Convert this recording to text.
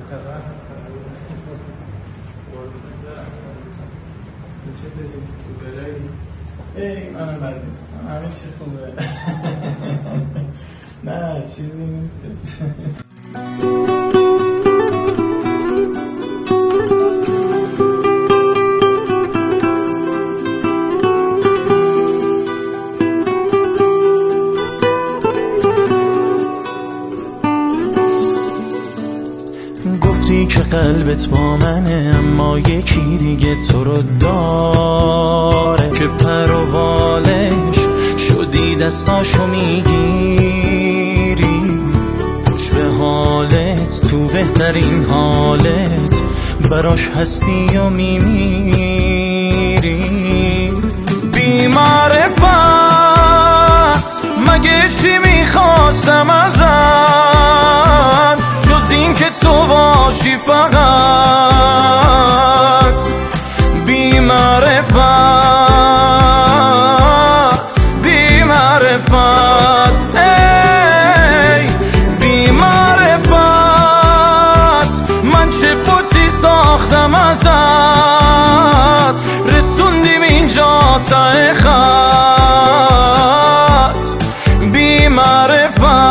ای منم بد نیستم، همه چی خوبه. نه چیزی نیستش. گفتی که قلبت با منه، اما یکی دیگه تو رو داره که پر و بالش شدی دستاشو میگیری. خوش به حالت، تو بهترین حالت براش هستی و میمیری. بی معرفت مگه چی میخواستم ازت جز این که تو باشی فقط. بی معرفت، بی معرفت، ای بی معرفت، من چه پوچی ساختم ازت رسوندیم اینجا ته خط. بی معرفت